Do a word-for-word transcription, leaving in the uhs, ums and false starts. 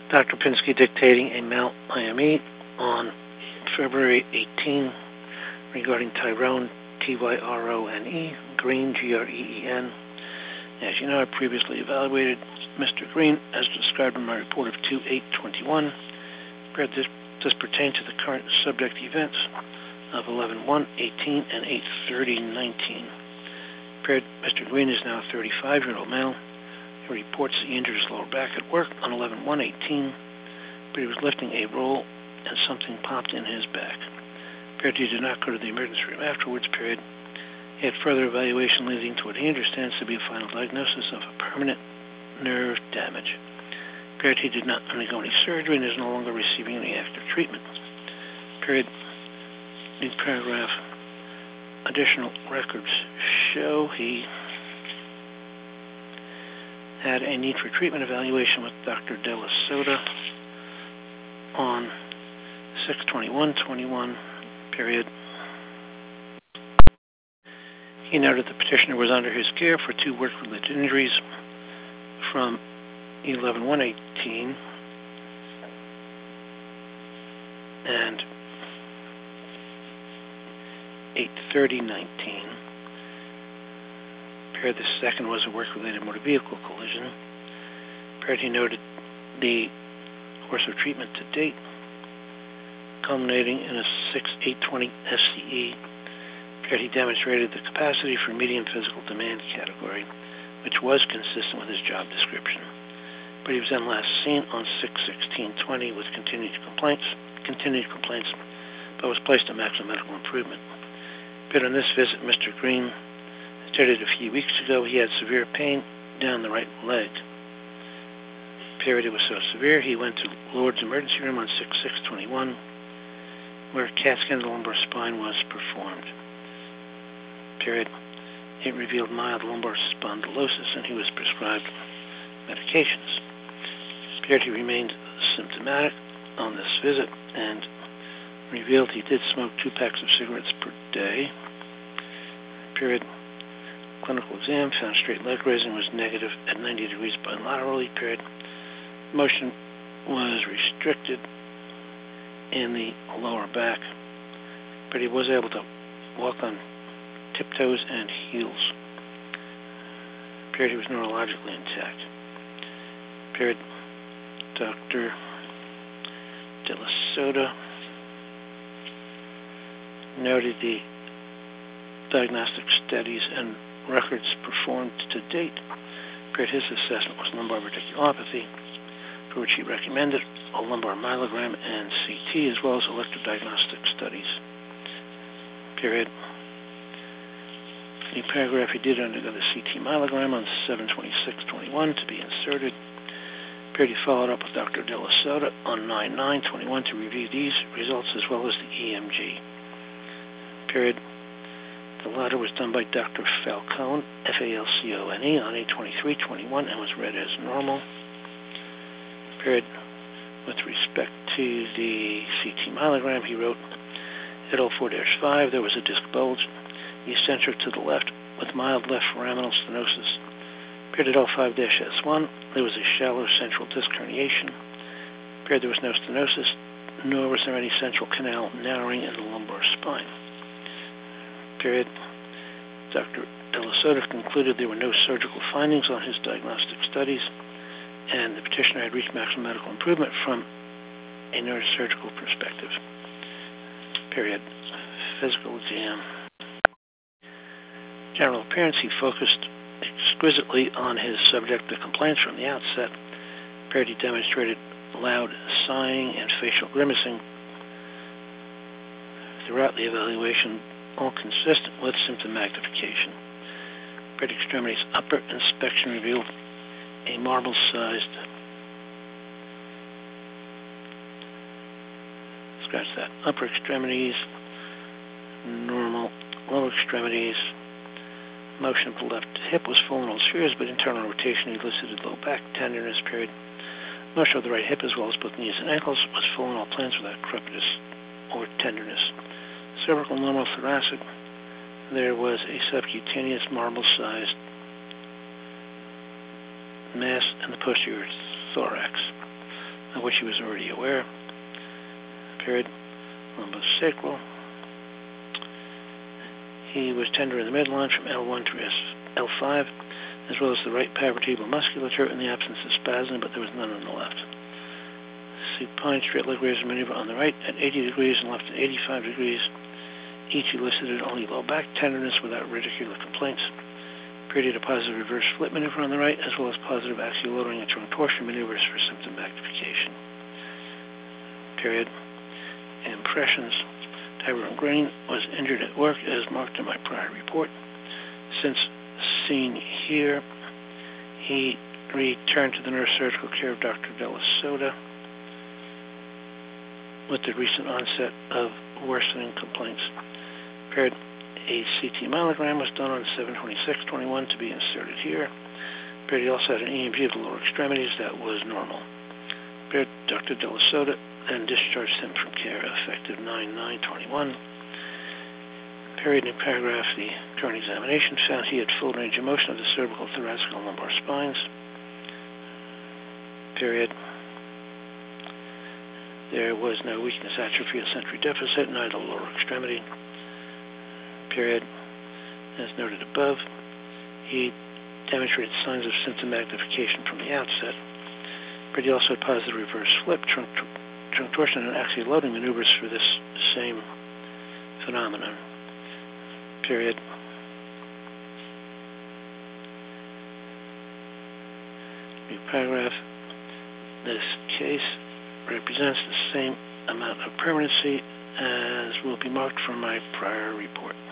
Doctor Pinsky dictating a Mount I M E on February eighteenth regarding Tyrone, T Y R O N E, Green, G R E E N. As you know, I previously evaluated Mister Green as described in my report of two eight twenty-one. This, this pertains to the current subject events of eleven one eighteen and eight thirty nineteen. Mister Green is now a thirty-five-year-old male. He reports he injured his lower back at work on eleven one eighteen, but he was lifting a roll and something popped in his back. Period. He did not go to the emergency room afterwards. Period. He had further evaluation leading to what he understands to be a final diagnosis of a permanent nerve damage. Period. He did not undergo any surgery and is no longer receiving any active treatment. Period. New paragraph. Additional records show he had a need for treatment evaluation with Doctor Della Sota on six twenty-one twenty-one, period. He noted the petitioner was under his care for two work-related injuries from eleven one eighteen and eight thirty nineteen. Period. The second was a work-related motor vehicle collision. Period. He noted the course of treatment to date, culminating in a six eight twenty S C E. Period. He demonstrated the capacity for medium physical demand category, which was consistent with his job description. But he was then last seen on six sixteen twenty with continued complaints, continued complaints, but was placed on maximum medical improvement. But on this visit, Mister Green stated a few weeks ago he had severe pain down the right leg. Period. It was so severe he went to Lourdes emergency room on six six twenty-one, where a CAT scan of the lumbar spine was performed. Period. It revealed mild lumbar spondylosis, and he was prescribed medications. Period. He remained symptomatic on this visit and revealed he did smoke two packs of cigarettes per day. Period. Clinical exam found straight leg raising was negative at ninety degrees bilaterally. Period. Motion was restricted in the lower back, but he was able to walk on tiptoes and heels. Period. He was neurologically intact. Period. Doctor Della Sota noted the diagnostic studies and records performed to date. Period. His assessment was lumbar radiculopathy, for which he recommended a lumbar myelogram and C T, as well as electrodiagnostic studies. Period. The paragraph, he did undergo the C T myelogram on seven twenty-six twenty-one to be inserted. Period. He followed up with Doctor Della Sota on nine nine twenty-one to review these results as well as the E M G. Period. The latter was done by Doctor Falcone, F A L C O N E, on eight twenty-three twenty-one and was read as normal. Period. With respect to the C T myelogram, he wrote, at oh four dash five, there was a disc bulge, eccentric to the left, with mild left foraminal stenosis. Period. At oh five dash S one, there was a shallow central disc herniation. Period. There was no stenosis, nor was there any central canal narrowing in the lumbar spine. Period. Doctor Della Sota concluded there were no surgical findings on his diagnostic studies, and the petitioner had reached maximum medical improvement from a neurosurgical perspective. Period. Physical exam. General appearance, he focused exquisitely on his subject, the complaints from the outset. Period. He demonstrated loud sighing and facial grimacing throughout the evaluation, all consistent with symptom magnification. Period. Extremities upper inspection revealed a marble-sized, scratch that, upper extremities, normal, lower extremities. Motion of the left hip was full in all spheres, but internal rotation elicited low back tenderness. Period. Motion of the right hip, as well as both knees and ankles, was full in all planes without crepitus or tenderness. Cervical normal thoracic, there was a subcutaneous marble-sized mass in the posterior thorax. of which he was already aware. Period. Lumbosacral. He was tender in the midline from L one to L five, as well as the right paravertebral musculature in the absence of spasm, but there was none on the left. Supine straight leg raiser maneuver on the right at eighty degrees and left at eighty-five degrees. Each elicited only low back tenderness without radicular complaints. Period. A positive reverse flip maneuver on the right, as well as positive axial loading and trunk torsion maneuvers for symptom magnification. Period. Impressions. Tyrone Green was injured at work as marked in my prior report. Since seen here, he returned to the neurosurgical care of Doctor Della Sota with the recent onset of worsening complaints. Period. A C T myelogram was done on seven twenty-six twenty-one to be inserted here. Period. He also had an E M G of the lower extremities that was normal. Period. Doctor Della Sota then discharged him from care effective nine nine twenty-one. Period. In paragraph, the current examination found he had full range of motion of the cervical, thoracic, and lumbar spines. Period. There was no weakness, atrophy, or sensory deficit, neither lower extremity. Period. As noted above, he demonstrated signs of symptom magnification from the outset. But he also had positive reverse flip, trunk, trunk torsion, and axial loading maneuvers for this same phenomenon. Period. New paragraph. This case represents the same amount of permanency as will be marked from my prior report.